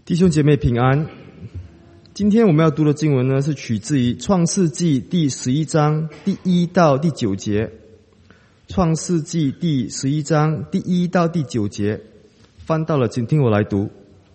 弟兄姐妹平安。今天我们要读的经文呢，是取自于创世纪第11章第1到第9节。创世纪第11章第1到第9节，翻到了，请听我来读。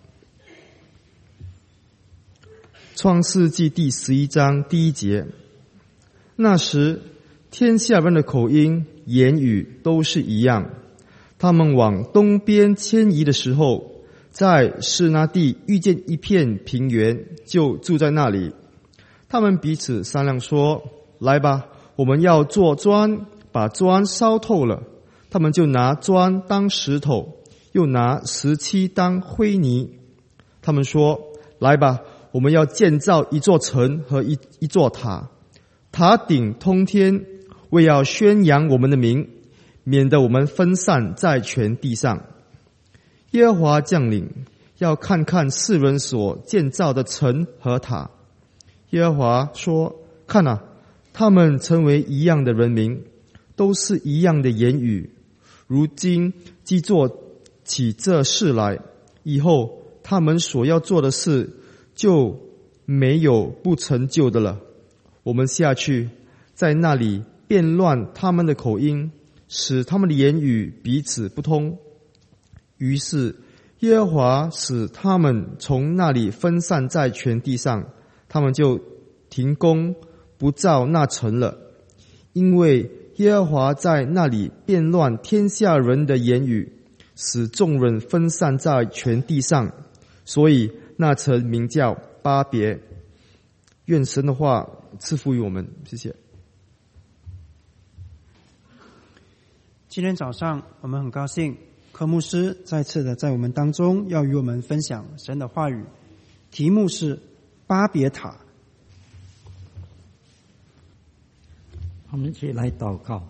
创世纪第11章第1节，那时天下人的口音言语都是一样，他们往东边迁移的时候，在示拿地遇见一片平原，就住在那里。他们彼此商量说，来吧，我们要做砖，把砖烧透了。他们就拿砖当石头，又拿石漆当灰泥。他们说，来吧，我们要建造一座城和一座塔，塔顶通天，为要宣扬我们的名，免得我们分散在全地上。耶和华降临，要看看世人所建造的城和塔。耶和华说，看啊，他们成为一样的人民，都是一样的言语。如今既做起这事来，以后他们所要做的事就没有不成就的了。我们下去，在那里变乱他们的口音，使他们的言语彼此不通。于是耶和华使他们从那里分散在全地上，他们就停工不造那城了，因为耶和华在那里变乱天下人的言语，使众人分散在全地上，所以那城名叫巴别。愿神的话赐福于我们，谢谢。 今天早上我们很高兴，柯牧师再次的在我们当中要与我们分享神的话语，题目是巴别塔。 我们一起来祷告。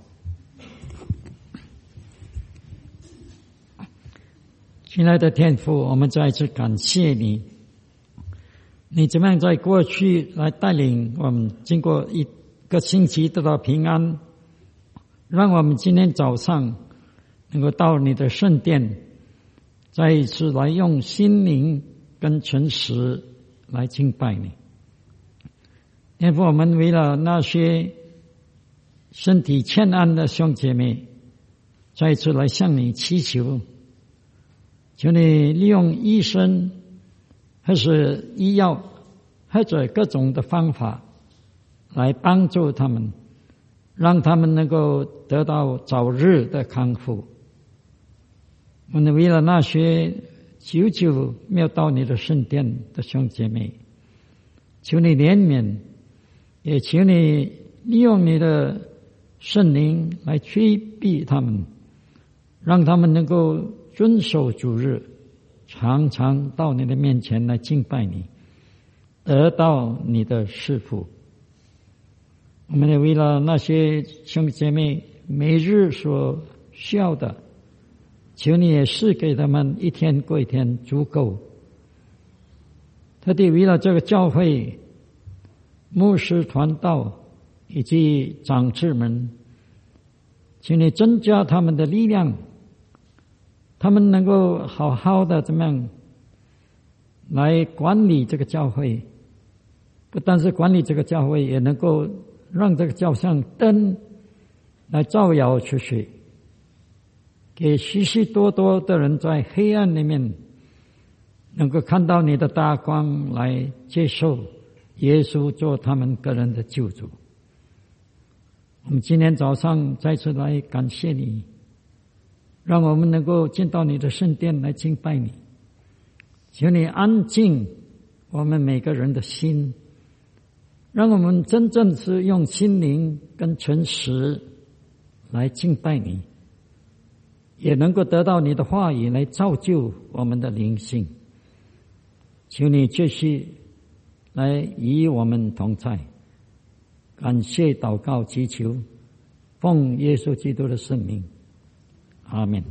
亲爱的天父，我们再一次感谢你，你怎么样在过去来带领我们经过一个星期得到平安，让我们今天早上能够到你的圣殿，再一次来用心灵跟诚实来敬拜你。天父，我们为了那些身体欠安的兄姐妹，再一次来向你祈求，求你利用医生或是医药或者各种的方法来帮助他们，让他们能够得到早日的康复。我们为了那些久久没有到你的圣殿的兄姐妹，求你怜悯，也求你利用你的圣灵来催逼他们，让他们能够遵守主日，常常到你的面前来敬拜你，得到你的赐福。我们也为了那些兄弟姐妹每日所需要的，求你也赐给他们一天过一天足够。特地为了这个教会牧师传道以及长子们，请你增加他们的力量，他们能够好好的怎么样来管理这个教会，不但是管理这个教会，也能够让这个教像灯来照耀出去，给许许多多的人在黑暗里面能够看到你的大光，来接受耶稣做他们个人的救主。我们今天早上再次来感谢你，让我们能够进到你的圣殿来敬拜你。求你安静我们每个人的心，让我们真正是用心灵跟诚实来敬拜你，也能够得到你的话语来造就我们的灵性。求你继续来与我们同在。感谢祷告祈求，奉耶稣基督的圣名，阿们。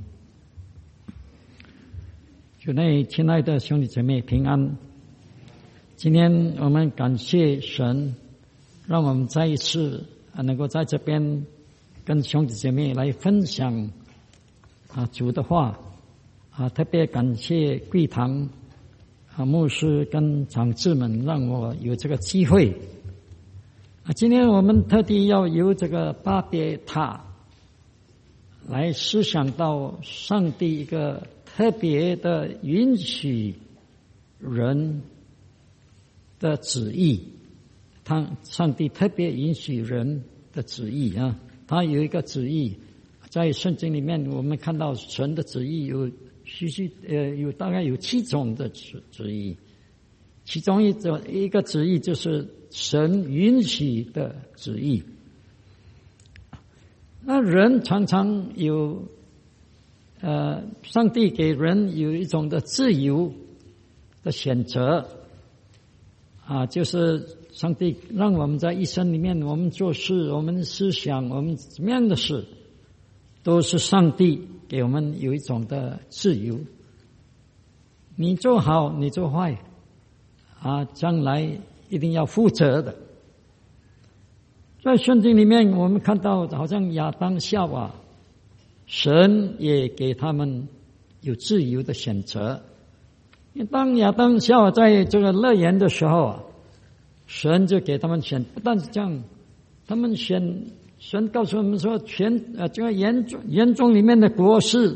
主内亲爱的兄弟姐妹平安。今天我们感谢神，让我们再一次能够在这边跟兄弟姐妹来分享主的话特别感谢贵堂牧师跟长子们让我有这个机会。今天我们特地要由这个巴别塔来思想到上帝一个特别的允许人的旨意，上帝特别允许人的旨意啊，他有一个旨意，在圣经里面我们看到神的旨意有大概有7种的旨意，其中一个旨意就是神允许的旨意。那人常常有上帝给人有一种的自由的选择就是上帝让我们在一生里面，我们做事，我们思想，我们怎么样的事，都是上帝给我们有一种的自由。你做好，你做坏将来一定要负责的。在圣经里面我们看到好像亚当夏娃，神也给他们有自由的选择。当亚当夏娃在这个乐园的时候神就给他们选，不但是这样，他们选，神告诉我们说，这个园中里面的果树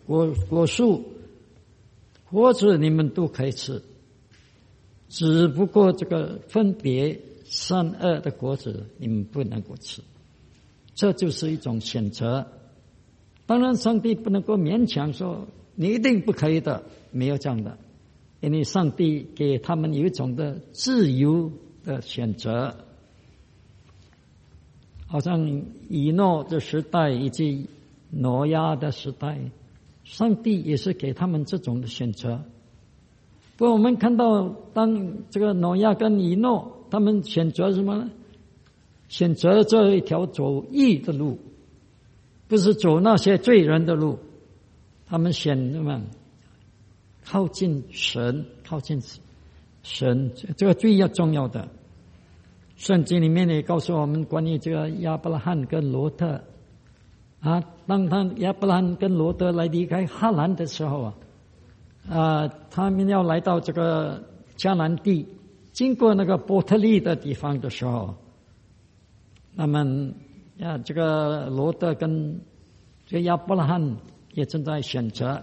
果子你们都可以吃，只不过这个分别善恶的果子你们不能够吃，这就是一种选择。当然上帝不能够勉强说你一定不可以的，没有这样的，因为上帝给他们有一种的自由的选择。好像以诺的时代以及挪亚的时代，上帝也是给他们这种的选择。不过我们看到当这个挪亚跟以诺他们选择什么呢？选择这一条走义的路，不是走那些罪人的路。他们选什么？靠近神，靠近神，这个最重要的。圣经里面也告诉我们关于这个亚伯拉罕跟罗特当亚伯拉罕跟罗特来离开哈兰的时候他们要来到这个迦南地，经过那个伯特利的地方的时候，那么这个罗特跟这个亚伯拉罕也正在选择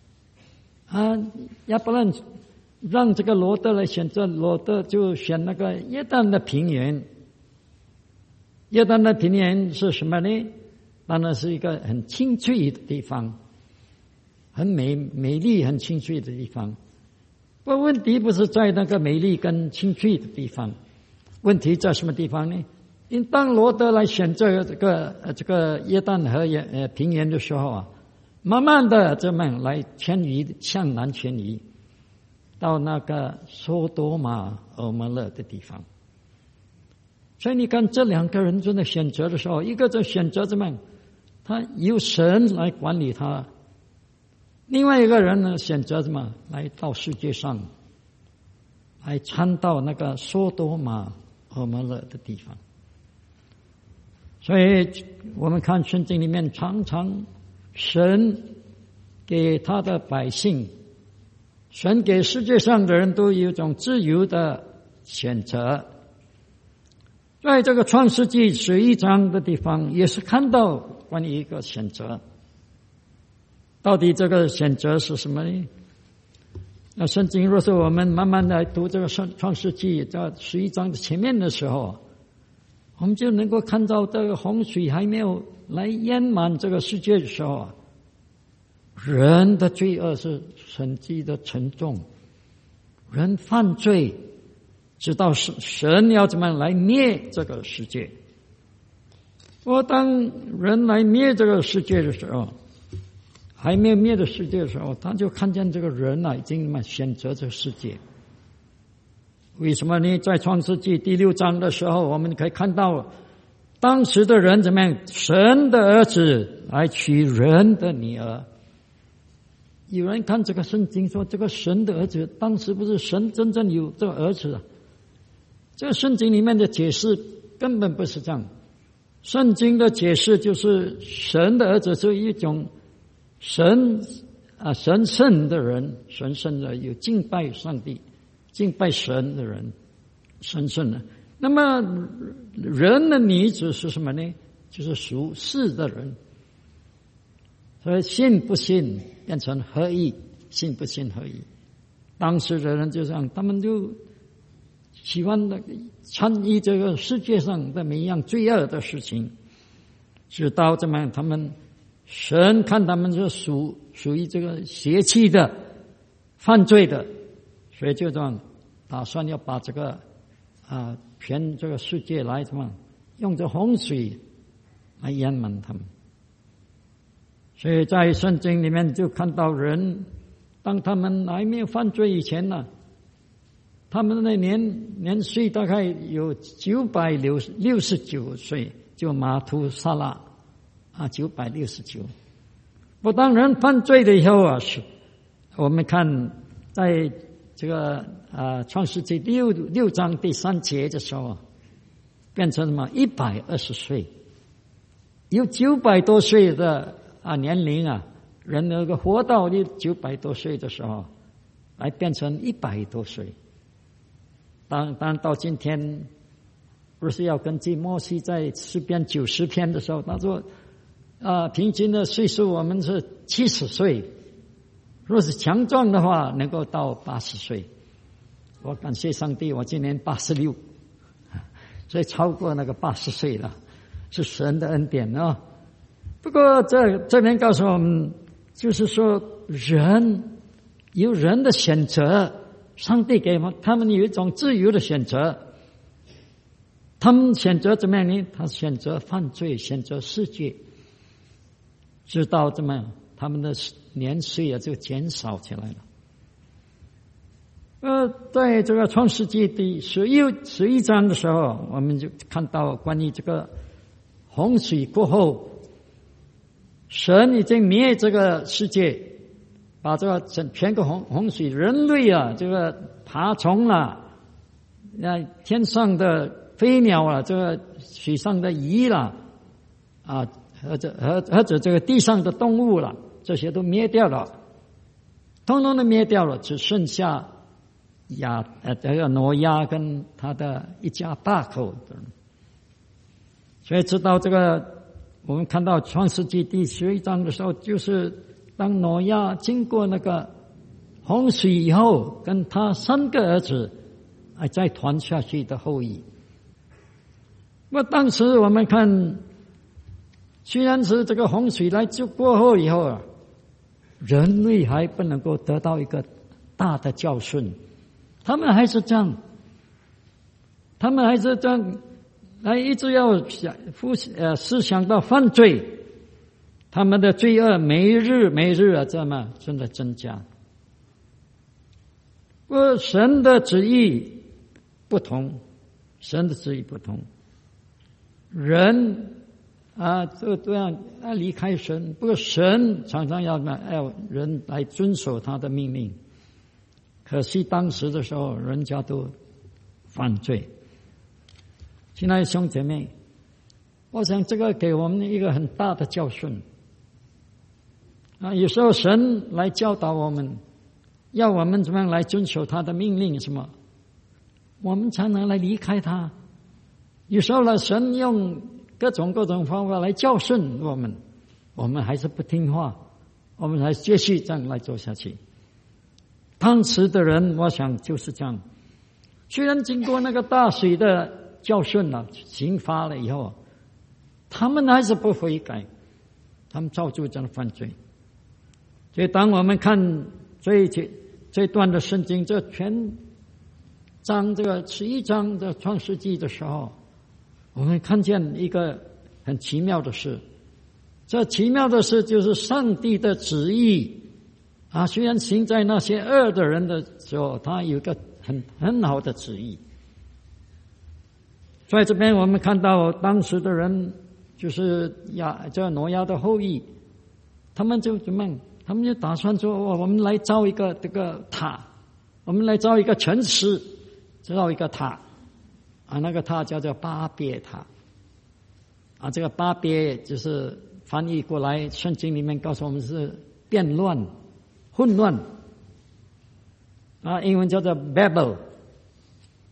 亚伯拉罕让这个罗德来选择，罗德就选那个约旦的平原。约旦的平原是什么呢？当然是一个很清脆的地方，很美丽很清脆的地方。不过问题不是在那个美丽跟清脆的地方，问题在什么地方呢？因当罗德来选择这个约旦河平原的时候慢慢的这么来迁移，向南迁移到那个索多玛俄摩勒的地方。所以你看这两个人在选择的时候，一个在选择怎么样，他由神来管理他，另外一个人呢选择什么，来到世界上来参到那个索多玛俄摩勒的地方。所以我们看圣经里面常常神给他的百姓，神给世界上的人都有一种自由的选择。在这个创世纪11章的地方也是看到关于一个选择，到底这个选择是什么呢？那圣经若是我们慢慢来读这个创世纪在11章的前面的时候，我们就能够看到这个洪水还没有来淹满这个世界的时候，人的罪恶是神迹的沉重，人犯罪，直到神要怎么来灭这个世界。当人来灭这个世界的时候，还没有灭的世界的时候，他就看见这个人已经选择这个世界。为什么呢？在创世纪第6章的时候，我们可以看到当时的人怎么样，神的儿子来娶人的女儿。有人看这个圣经说，这个神的儿子当时不是神真正有这个儿子这个圣经里面的解释根本不是这样。圣经的解释就是神的儿子是一种神圣的人，神圣的有敬拜上帝， 敬拜神的人，神圣的。那么人的女子是什么呢？就是属世的人。所以信不信变成合一，信不信合一。当时的人就这样，他们就喜欢参与这个世界上的每一样罪恶的事情，直到怎么样，他们神看他们是属于这个邪气的、犯罪的，所以就这样打算要把这个全这个世界来怎么用这洪水来淹满他们。所以在圣经里面就看到人，当他们还没有犯罪以前呢，他们的年岁大概有969岁，就马图萨拉969。不，当人犯罪了以后是我们看在这个创世纪6章第3节的时候，变成什么120岁，有900多岁的年龄人那个活到900多岁的时候，来变成100多岁。当然到今天，不是要根据摩西在诗篇90篇的时候，他说平均的岁数我们是70岁，若是强壮的话，能够到80岁。我感谢上帝，我今年86，所以超过那个80岁了，是神的恩典啊。不过这边告诉我们，就是说人有人的选择，上帝给他们有一种自由的选择。他们选择怎么样呢？他选择犯罪，选择世界，直到怎么样，他们的年岁就减少起来了。在这个创世纪第11章的时候，我们就看到关于这个洪水过后，神已经灭这个世界，把这个全个洪水，人类这个爬虫天上的飞鸟这个水上的鱼或者这个地上的动物这些都灭掉了，通通都灭掉了，只剩下这个挪亚跟他的一家8口的人。所以直到这个我们看到创世纪第11章的时候，就是当挪亚经过那个洪水以后，跟他3个儿子再传下去的后裔。那么当时我们看，虽然是这个洪水来就过后以后人类还不能够得到一个大的教训，他们还是这样，一直要思想到犯罪，他们的罪恶每日这么真的增加。神的旨意不同，人都要离开神，不过神常常要人来遵守他的命令。可惜当时的时候，人家都犯罪。亲爱的兄姐妹，我想这个给我们一个很大的教训。有时候神来教导我们，要我们怎么样来遵守他的命令，什么我们才能来离开他。有时候神用各种方法来教训我们，我们还是不听话，我们还继续这样来做下去。当时的人我想就是这样，虽然经过那个大水的教训刑罚了以后，他们还是不悔改，他们照旧这样犯罪。所以当我们看这段的圣经，这全章这个11章的创世纪的时候，我们看见一个很奇妙的事。这奇妙的事就是上帝的旨意虽然行在那些恶的人的时候，他有一个很好的旨意。在这边我们看到当时的人，就是这挪亚的后裔，他们就怎么样？他们就打算说，我们来造一个这个塔，我们来造一个城池，造一个塔那个塔叫做巴别塔这个巴别就是翻译过来，圣经里面告诉我们是变乱、混乱英文叫做 Babel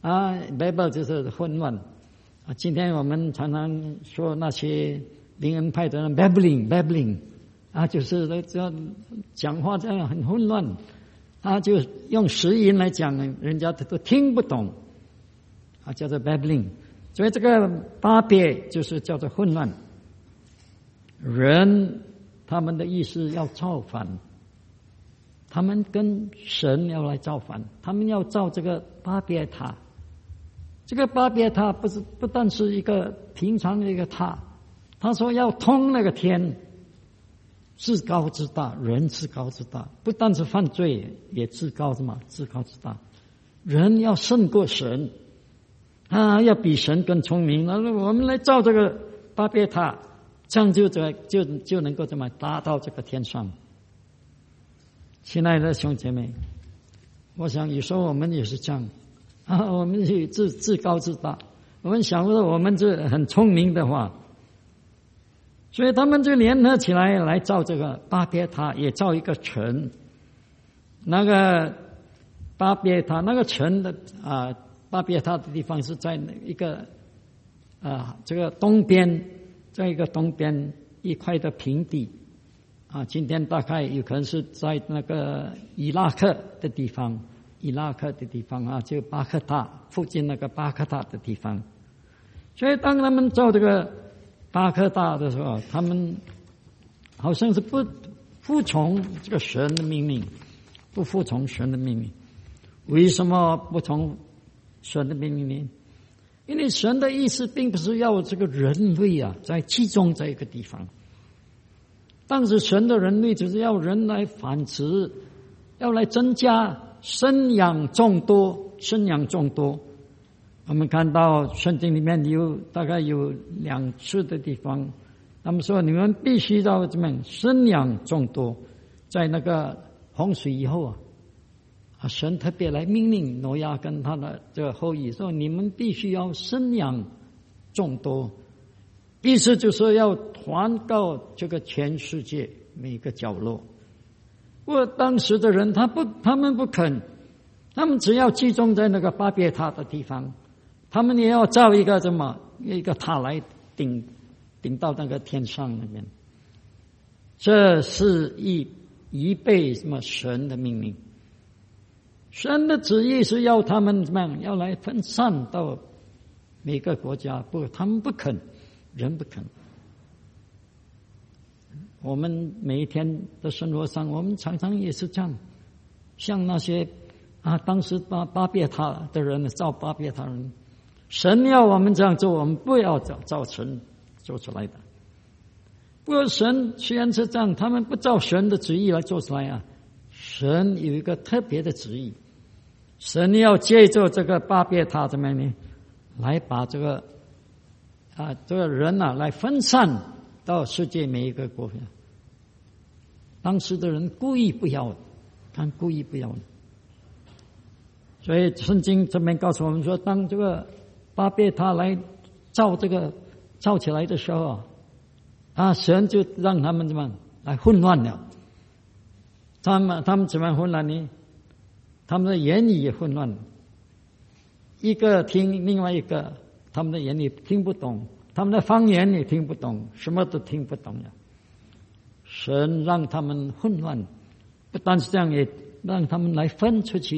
Babel 就是混乱今天我们常常说那些灵恩派的人 babbling 就是这讲话这样很混乱就用实音来讲，人家都听不懂叫做 babbling。所以这个巴别就是叫做混乱。人他们的意思要造反，他们跟神要来造反，他们要造这个巴别塔。这个巴别塔不但是一个平常的一个塔，他说要通那个天，至高之大，人至高之大，不但是犯罪，也至高之大。人要胜过神要比神更聪明。我们来造这个巴别塔，这样就能够这么达到这个天上。亲爱的兄弟姐妹，我想有时候我们也是这样我们是自高自大，我们想说我们是很聪明的话，所以他们就联合起来造这个巴别塔，也造一个城。那个巴别塔那个城的巴别塔的地方是在一个这个东边，在一个东边一块的平地今天大概有可能是在那个伊拉克的地方就巴克塔附近那个巴克塔的地方。所以当他们造这个巴克塔的时候，他们好像是不服从这个神的命令，不服从神的命令。为什么不从神的命令呢？因为神的意思并不是要这个人类在集中在一个地方。当时神的人类只是要人来繁殖，要来增加，生养众多。我们看到圣经里面大概有2次的地方，他们说你们必须要怎么样生养众多。在那个洪水以后神特别来命令挪亚跟他的这个后裔说，你们必须要生养众多，意思就是要传到这个全世界每个角落。不过当时的人他们不肯，他们只要集中在那个巴别塔的地方，他们也要造一个塔来顶到那个天上那边。这是一被神的命令。神的旨意是要他们怎么样？要来分散到每个国家，不过他们不肯，人不肯。我们每一天的生活上，我们常常也是这样，像那些当时巴别塔的人，造巴别塔人，神要我们这样做，我们不要照神做出来的。不过神虽然是这样，他们不照神的旨意来做出来神有一个特别的旨意，神要借着这个巴别塔怎么样呢？来把这个人来分散到世界每一个国家。当时的人故意不要，所以圣经这边告诉我们说，当这个巴别塔来造起来的时候神就让他们怎么来混乱了。他们怎么混乱呢？他们的言语也混乱，一个听另外一个，他们的言语听不懂，他们的方言也听不懂，什么都听不懂了。神让他们混乱，不但是这样，也让他们来分出去。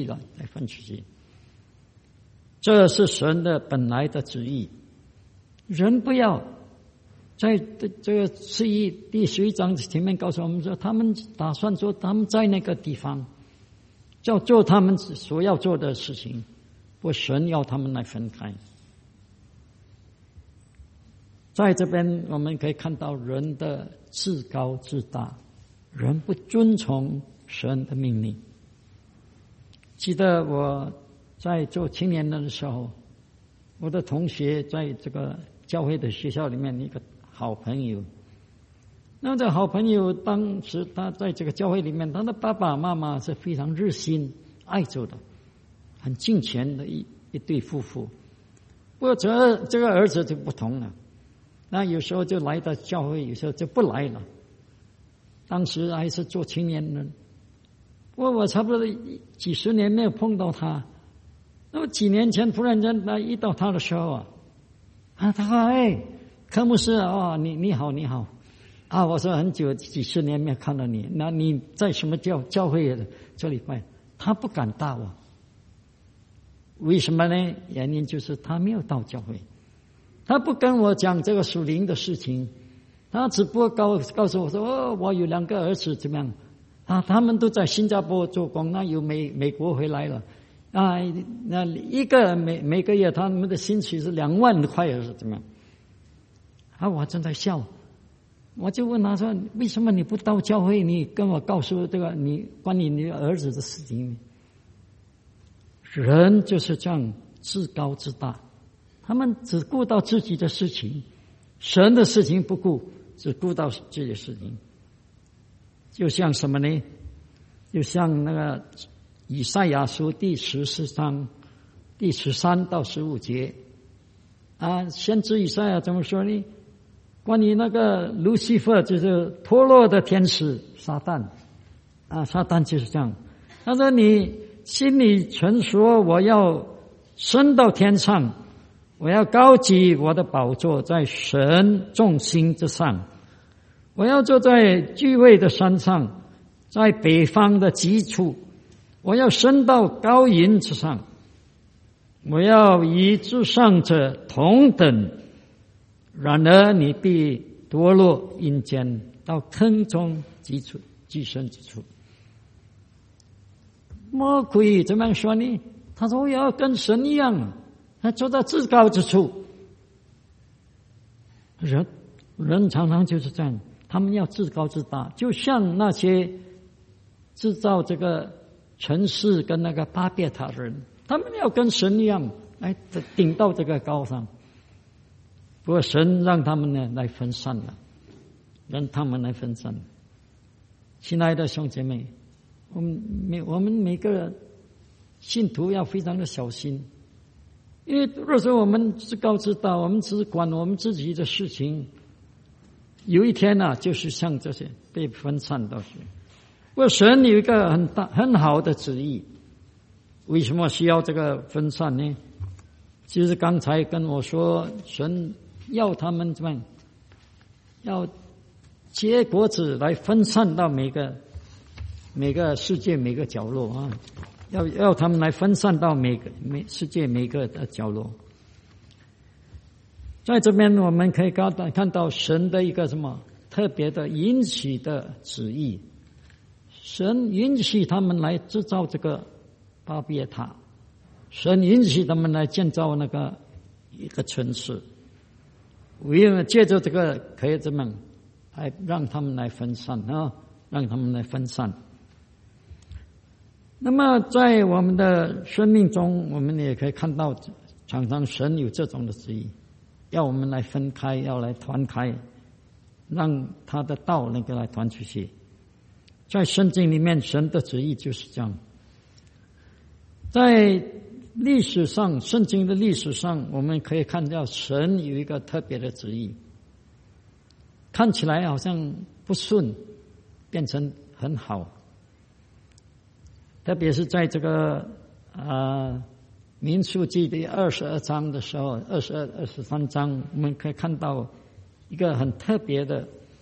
这是神的本来的旨意。人不要在这个第11章前面告诉我们说，他们打算说他们在那个地方要做他们所要做的事情，不过神要他们来分开。在这边我们可以看到人的自高自大，人不遵从神的命令。记得我在做青年人的时候，我的同学在这个教会的学校里面一个好朋友，那这好朋友当时他在这个教会里面，他的爸爸妈妈是非常热心爱主的，很敬虔的一对夫妇。不过这个儿子就不同了，那有时候就来到教会，有时候就不来了。当时还是做青年人，不过我差不多几十年没有碰到他， 那么几年前突然间遇到他的时候他说科牧师你好我说很久几十年没有看到你，那你在什么教会这里拜？他不敢答我，为什么呢？原因就是他没有到教会，他不跟我讲这个属灵的事情，他只不过告诉我说我有2个儿子怎么样他们都在新加坡做工，那有美国回来了那一个每个月他们的薪水是2万块是怎么样我正在笑，我就问他说为什么你不到教会，你跟我告诉这个你关于你儿子的事情。人就是这样自高自大，他们只顾到自己的事情，神的事情不顾，只顾到自己的事情。就像什么呢？就像那个以赛亚书第14章第13到15节先知以赛亚怎么说呢？关于那个路西弗，就是脱落的天使撒旦撒旦就是这样，他说你心里曾说我要升到天上，我要高举我的宝座在神众星之上，我要坐在聚会的山上，在北方的极处，我要升到高云之上，我要与至上者同等，然而你必堕落阴间，到坑中寄生之处。魔鬼怎么样说呢？他说我要跟神一样，他坐在至高之处。人常常就是这样，他们要自高自大，就像那些制造这个城市跟那个巴别塔的人，他们要跟神一样来顶到这个高上。不过神让他们呢来分散了，让他们来分散。亲爱的兄姐妹，我们每个信徒要非常的小心，因为若是我们自高自大，我们只管我们自己的事情，有一天就是像这些被分散到去。不过神有一个很好的旨意，为什么需要这个分散呢？其实刚才跟我说，神要他们怎么样？要结果子来分散到每个世界每个角落要他们来分散到世界每个的角落。在这边我们可以看到神的一个什么特别的允许的旨意，神允许他们来制造这个巴别塔，神允许他们来建造那个一个城市，为了借着这个可以怎么来让他们来分散让他们来分散。那么在我们的生命中，我们也可以看到常常神有这种的旨意，要我们来分开，要来团开，让他的道能够来团出去。在圣经里面，神的旨意就是这样。在历史上，圣经的历史上，我们可以看到神有一个特别的旨意，看起来好像不顺，变成很好。特别是在这个民数记第22章的时候，22、23章，我们可以看到一个很特别的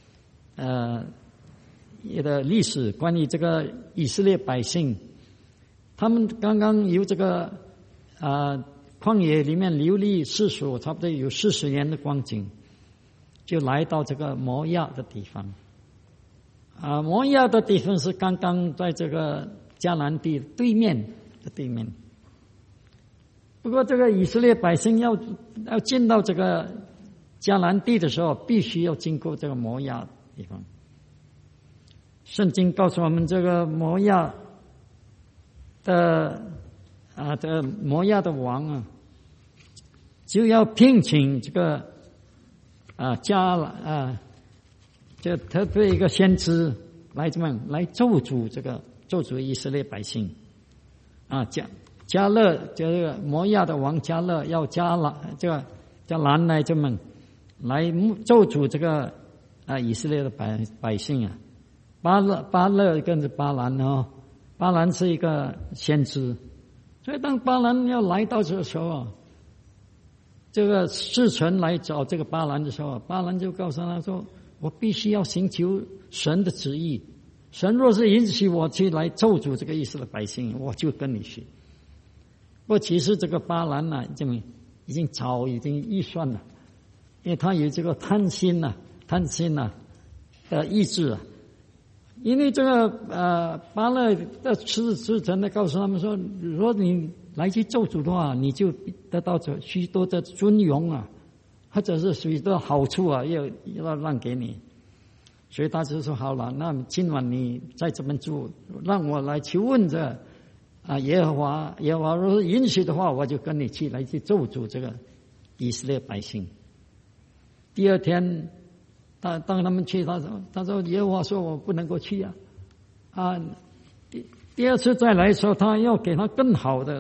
一个历史，关于这个以色列百姓，他们刚刚由这个旷野里面流离失所，差不多有40年的光景，就来到这个摩亚的地方。摩亚的地方是刚刚在这个迦南地对面的对面。不过这个以色列百姓要进到这个迦南地的时候，必须要经过这个摩亚地方。圣经告诉我们，这个摩亚的这摩亚的王就要聘请这个就特别一个先知来怎么样来咒诅以色列百姓迦勒，这个摩亚的王迦勒要迦兰来这么来咒诅这个以色列的百姓巴勒跟着巴兰巴兰是一个先知， 所以当巴兰要来到这个时候啊，这个使臣来找这个巴兰的时候，巴兰就告诉他说：“我必须要寻求神的旨意，神若是允许我去来咒诅这个以色列百姓，我就跟你去。”不过其实这个巴兰呢，已经早已经预算了，因为他有这个贪心的意志啊。因为这个巴勒的使臣呢，告诉他们说，如果你来去咒诅的话，你就得到许多的尊荣啊，或者是许多好处啊，要让给你。所以他就说好了，那今晚你在这边住，让我来求问这耶和华若是允许的话，我就跟你去来去咒诅这个以色列百姓。第二天当他们去，他说耶和华说我不能够去第二次再来的时候，他要给他更好的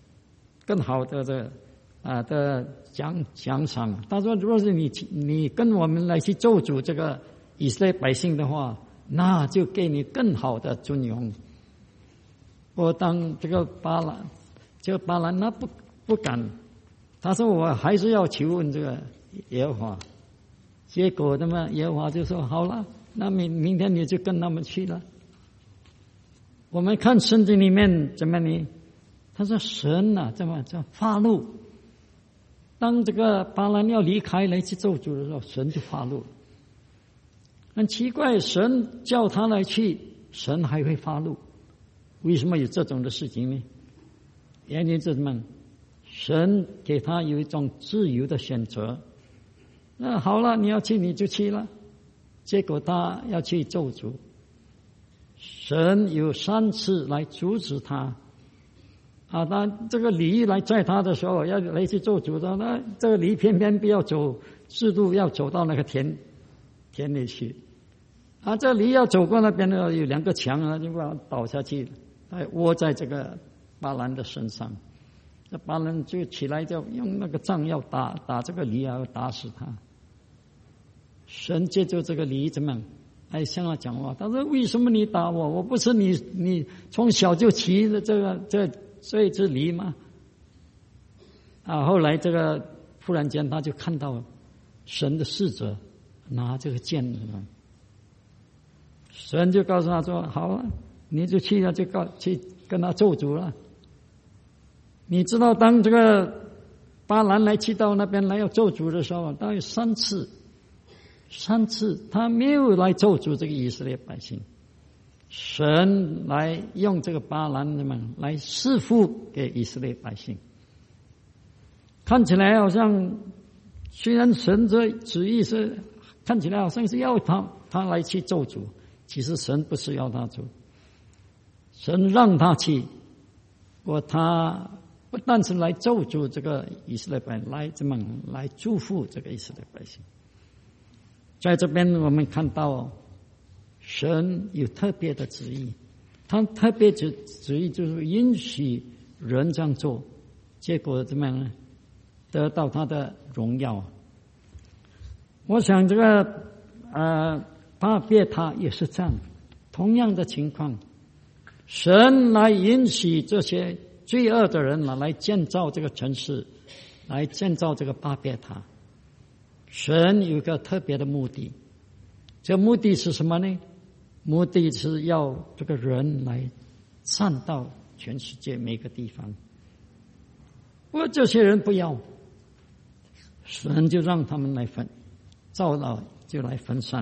的奖赏。他说，如果是你跟我们来去咒诅这个以色列百姓的话，那就给你更好的尊荣。我当这个巴兰他不敢，他说我还是要求问这个耶和华。结果那么耶和华就说好了，那明天你就跟他们去了。我们看圣经里面怎么呢？他说神怎么发怒？当这个巴兰要离开来去咒诅的时候，神就发怒。很奇怪，神叫他来去，神还会发怒，为什么有这种的事情呢？原因是什么？神给他有一种自由的选择。那好了，你要去你就去了。结果他要去咒诅，神有3次来阻止他。他这个驴来载他的时候，要来去咒诅的，那这个驴偏偏不要走制度，要走到那个田里去。这驴要走过那边呢，有2个墙就把它倒下去，窝在这个巴兰的身上。这巴兰就起来，就用那个杖要打这个驴，要打死他。神借着这个驴怎么样来向他讲话？他说：“为什么你打我？我不是你从小就骑的这一只驴吗？”后来这个忽然间他就看到神的使者拿这个剑，神就告诉他说：“好了，你就去了，去跟他咒诅了。”你知道，当这个巴兰来去到那边来要咒诅的时候，大概3次他没有来咒诅这个以色列百姓，神来用这个巴兰们来赐福给以色列百姓。看起来好像虽然神的旨意是看起来好像是要他来去咒诅，其实神不是要他做，神让他去，他不但是来咒诅这个以色列百姓，来祝福这个以色列百姓。在这边我们看到神有特别的旨意，他特别旨意就是允许人这样做，结果怎么样呢？得到他的荣耀。我想这个巴别塔也是这样，同样的情况，神来允许这些罪恶的人来建造这个城市，来建造这个巴别塔。神有一个特别的目的，这目的是什么呢？目的是要这个人来散到全世界每个地方。不过这些人不要，神就让他们来造到就来分散。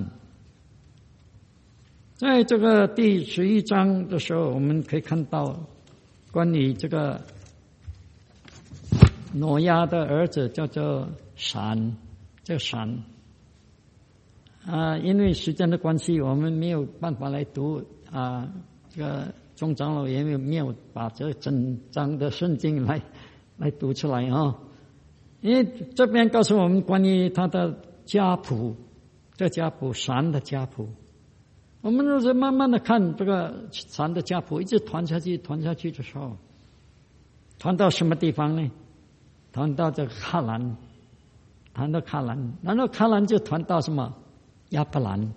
在这个第11章的时候，我们可以看到关于这个挪亚的儿子叫做闪。这个闪因为时间的关系，我们没有办法来读这个钟长老也没有把这整章的圣经来读出来因为这边告诉我们关于他的家谱，这家谱闪的家谱。我们若是慢慢的看这个闪的家谱，一直传下去的时候，传到什么地方呢？传到这个哈兰。谈到卡兰，然后卡兰就谈到什么亚伯兰。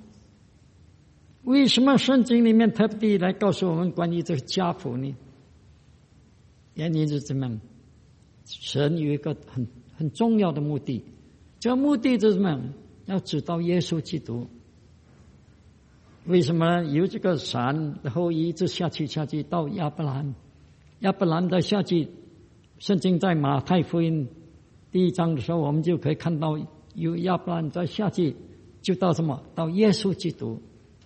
为什么圣经里面特地来告诉我们关于这个家谱呢？ 原因是怎么样？神有一个很重要的目的，这个目的就是什么？要知道耶稣基督。为什么呢？由这个闪，然后一直下去到亚伯兰，亚伯兰再下去，圣经在马太福音第1章的时候，我们就可以看到由亚伯兰再下去，就到什么？到耶稣基督。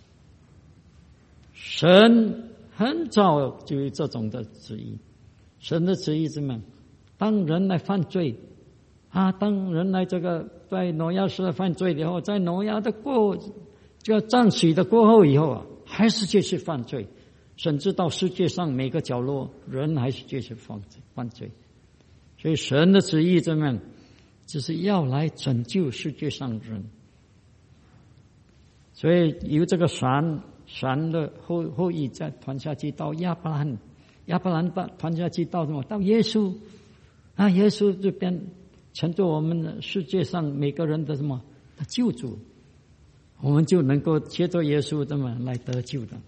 神很早就有这种的旨意，神的旨意是什么？当人来犯罪当人来这个在挪亚时代犯罪以后，在挪亚的这个涨水的过后以后还是继续犯罪，甚至到世界上每个角落，人还是继续犯罪。所以神的旨意怎么样？就是要来拯救世界上的人。所以由这个闪的后裔再传下去到亚伯兰，亚伯兰传下去到什么？到耶稣耶稣这边成就我们世界上每个人的什么的救主，我们就能够借着耶稣这么来得救的。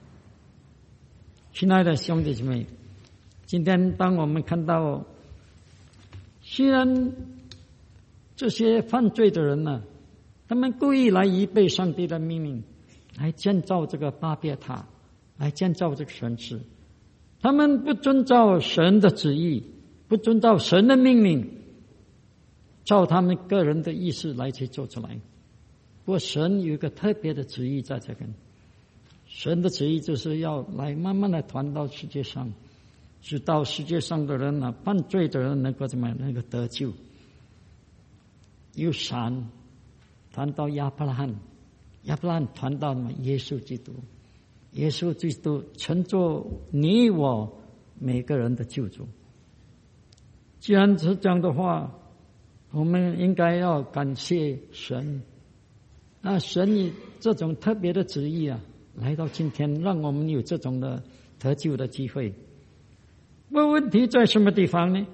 亲爱的兄弟姐妹，今天当我们看到，虽然这些犯罪的人呢，他们故意来违背上帝的命令，来建造这个巴别塔，来建造这个城市，他们不遵照神的旨意，不遵照神的命令，照他们个人的意思来去做出来。不过神有一个特别的旨意在这边，神的旨意就是要来慢慢的传到世界上，直到世界上的人犯罪的人能够怎么样？能够得救。由闪传到亚伯拉罕，亚伯拉罕传到耶稣基督，耶稣基督成就你我每个人的救主。既然是这样的话，我们应该要感谢神。那神以这种特别的旨意来到今天，让我们有这种的得救的机会。问题在什么地方呢？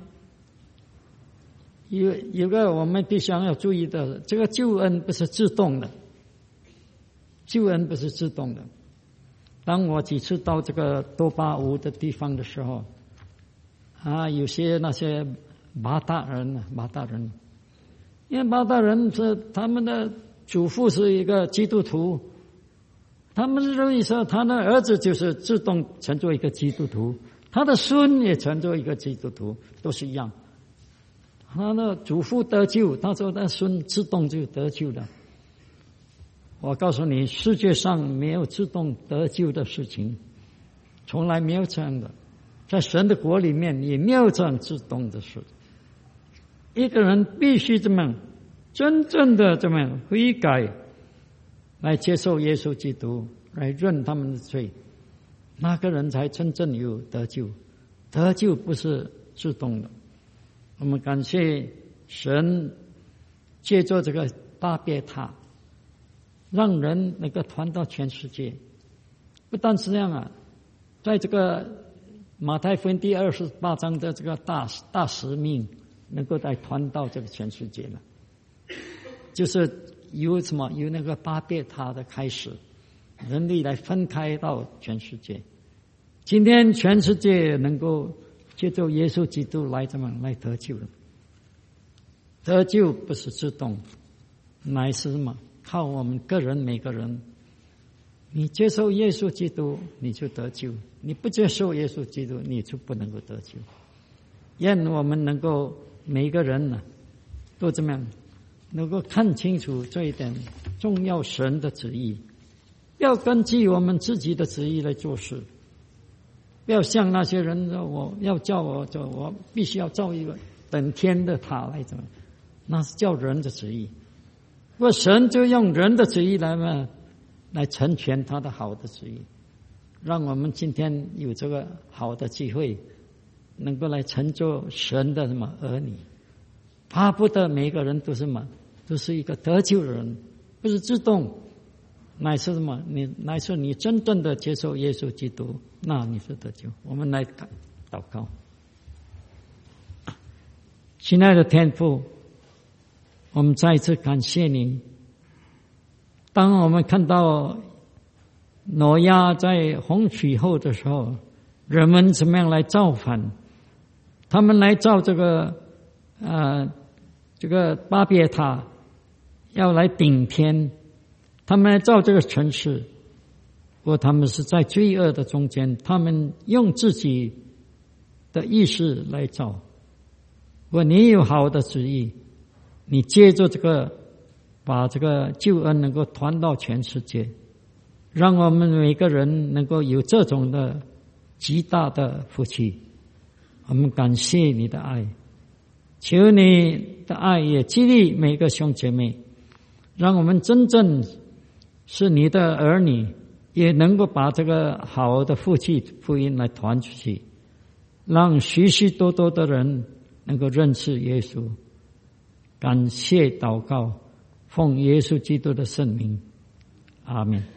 有个我们必须要注意的，这个救恩不是自动的，救恩不是自动的。当我几次到这个多巴乌的地方的时候有些那些马达人，因为马达人是他们的祖父是一个基督徒，他们认为说他的儿子就是自动成做一个基督徒，他的孙也成做一个基督徒，都是一样。他的祖父得救，他说他孙自动就得救了。我告诉你，世界上没有自动得救的事情，从来没有这样的，在神的国里面也没有这样自动的事。一个人必须怎么样？真正的怎么样悔改，来接受耶稣基督，来认他们的罪，那个人才真正有得救。得救不是自动的。我们感谢神，借着这个巴别塔，让人能够传到全世界。不但是这样在这个马太福音第28章的这个大使命，能够来传到这个全世界了。就是由什么？由那个巴别塔的开始，人类来分开到全世界。今天全世界能够借着耶稣基督来怎么来得救了？得救不是自动，乃是什么？靠我们个人每个人。你接受耶稣基督，你就得救；你不接受耶稣基督，你就不能够得救。愿我们能够每一个人都怎么样？能够看清楚这一点，重要神的旨意，不要根据我们自己的旨意来做事，不要像那些人说我要叫我必须要造一个等天的塔来怎么，那是叫人的旨意。不过神就用人的旨意来成全他的好的旨意，让我们今天有这个好的机会，能够来成就神的什么儿女。巴不得每个人都是什么？都是一个得救的人，不是自动，乃是什么？乃是你真正的接受耶稣基督，那你是得救。我们来祷告。亲爱的天父，我们再一次感谢你。当我们看到挪亚在洪水后的时候，人们怎么样来造反， 他们来造这个巴别塔，要来顶天，他们来造这个城市。不过他们是在罪恶的中间，他们用自己的意识来造。如果你有好的旨意，你借着这个把这个救恩能够传到全世界，让我们每个人能够有这种的极大的福气。我们感谢你的爱，求你的爱也激励每个兄姐妹，让我们真正是你的儿女，也能够把这个好的福音来传出去，让许许多多的人能够认识耶稣。感谢祷告，奉耶稣基督的圣名，阿们。